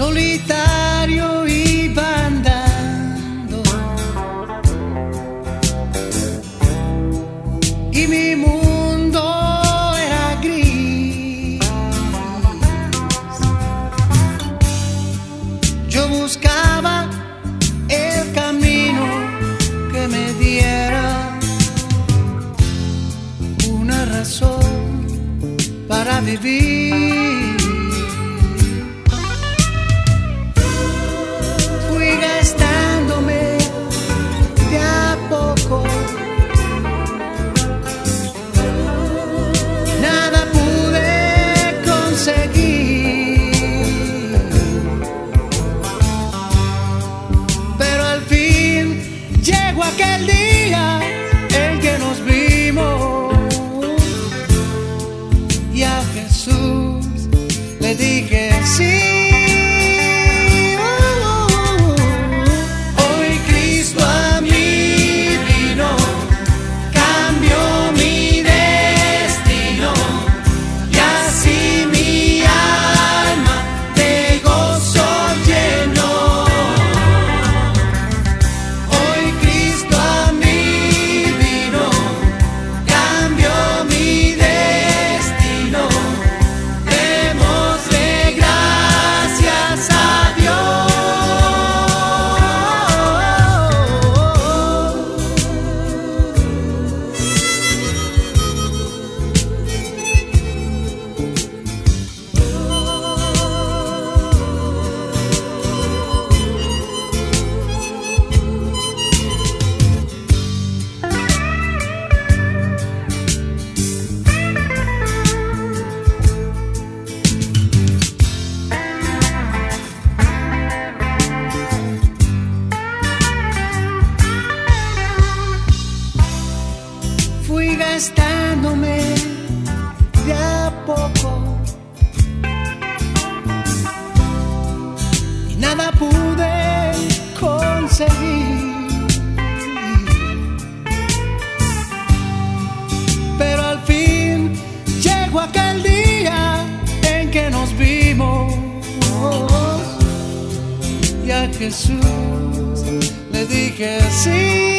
solitario iba andando y mi mundo era gris. Yo buscaba el camino que me diera una razón para vivir. Fui gastándome de a poco, nada pude conseguir, pero al fin llegó aquel día en que nos vimos y a Jesús le dije sí. Fui gastándome de a poco y nada pude conseguir, pero al fin llegó aquel día en que nos vimos y a Jesús le dije sí.